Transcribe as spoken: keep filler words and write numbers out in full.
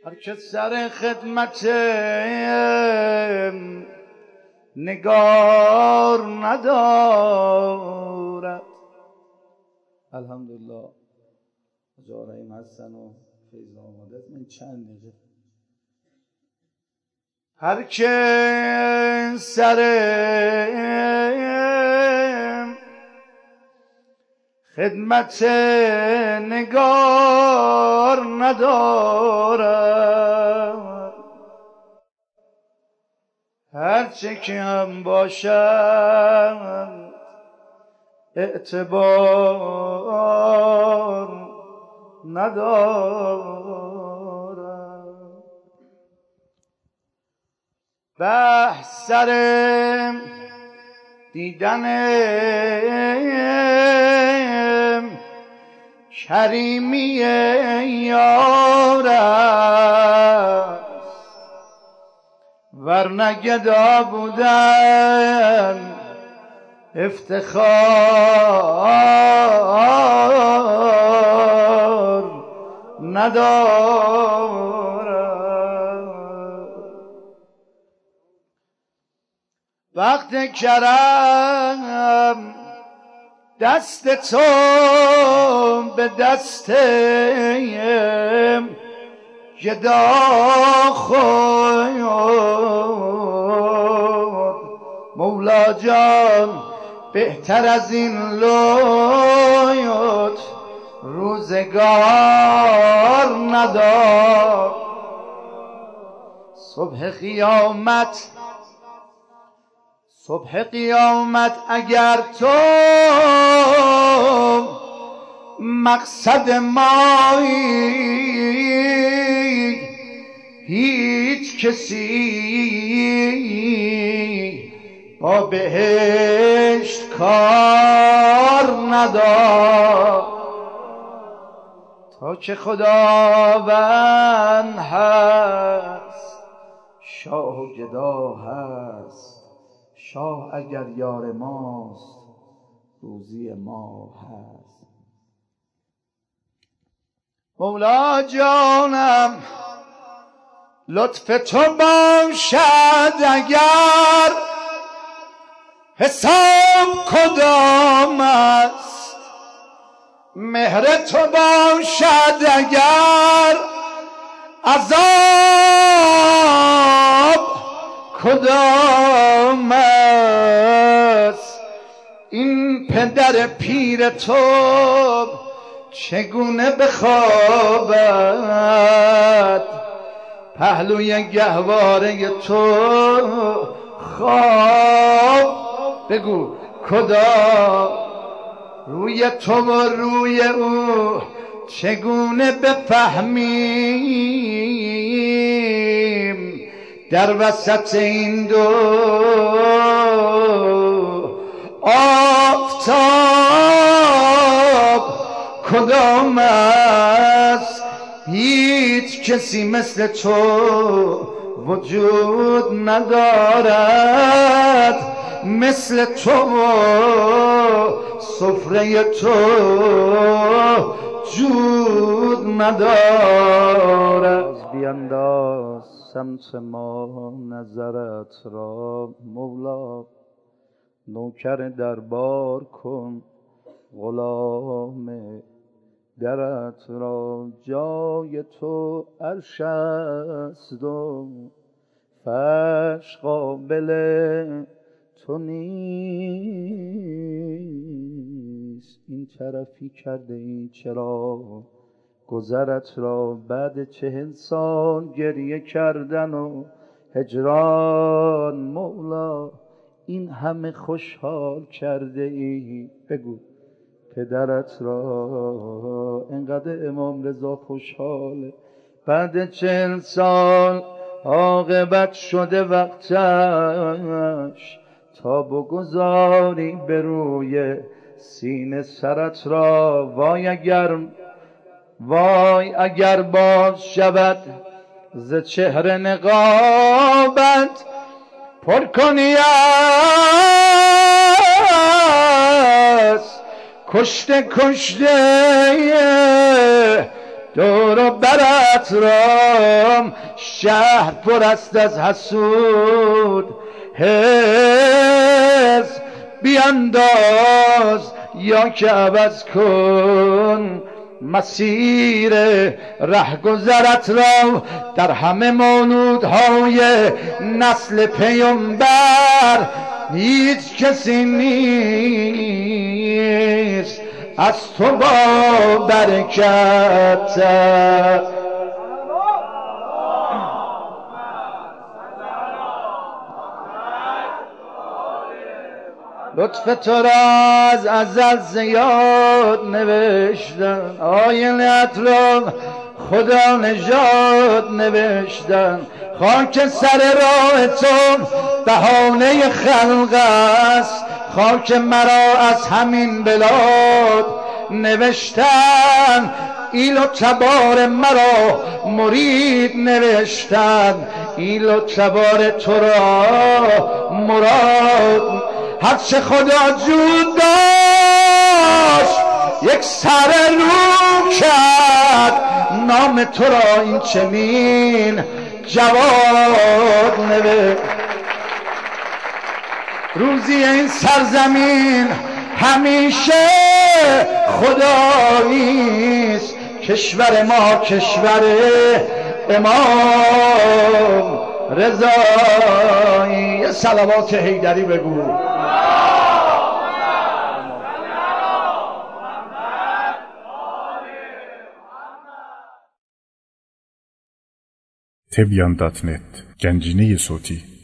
هر که سر خدمت نگار ندارد. الحمدلله جارهیم هستن و فیض آماده است. من چند دقیقه هر که سر خدمت نگار ندارد، هرچه که هم باشد اعتبار ندارد. بحث سر دیدن کریمی یار است، ورنه گدا بودن افتخار ندارد. وقت کرم دست تو به دست گدا خورد، مولا جان بهتر از این لطف روزگار ندار. صبح قیامت صبح قیامت اگر تو مقصد مایی، هیچ کسی با بهشت کار ندار. تا که خداوند هست شاه و گدا هست، شاه اگر یار ماست روزی ما هست. مولا جانم لطف تو باشد اگر حساب کدام است، مهر تو باشد اگر عذاب کدام است. این پدر پیر تو چگونه بخوابد، پهلوی گهواره تو خواب بگو کدا. روی تو و روی او چگونه بفهمیم، در وسط این دو آفتاب کدام است. هیچ کسی مثل تو وجود ندارد، مثل تو سفره تو جود ندارد. بینداز سمت ما نظرت را مولا، نوکر دربار کن غلام درت را. جای تو عرش است و فرش قابل تو نیست. این طرفی کرده ای چرا گذرت را، بعد چهل سال گریه کردن و هجران مولا این همه خوشحال کرده ای. بگو پدرت را انقدر امام رضا خوشحاله، بعد چهل سال عاقبت شده وقتش تا بگذاری به روی سینه سرت را. وای اگر وای اگر باز شود ز چهره نقابت، پر کنی از کشته کشته دور و برت رام شهر پر است از حسود حرص بیانداز یا که عوض کن مسیر رهگذرت را در همه مولودهای نسل پیامبر هیچ کسی نیست از تو با برکت. لطف تو را از ازل زیاد نوشتن آینت را خدا نژاد نوشتن خاک سر راه تو بهانه خلق است خاک مرا از همین بلاد نوشتن ایل و تبار مرا مرید نوشتن ایل و تبار تو را مراد هرچه خدا جود داشت یک سر رو کرد نام تو را این چنین جواد نوشت. روزی این سرزمین همیشه خداییست کشور ما کشور امام رضایی. یه صلوات حیدری بگو. تبیان دات نت گنجینه صوتی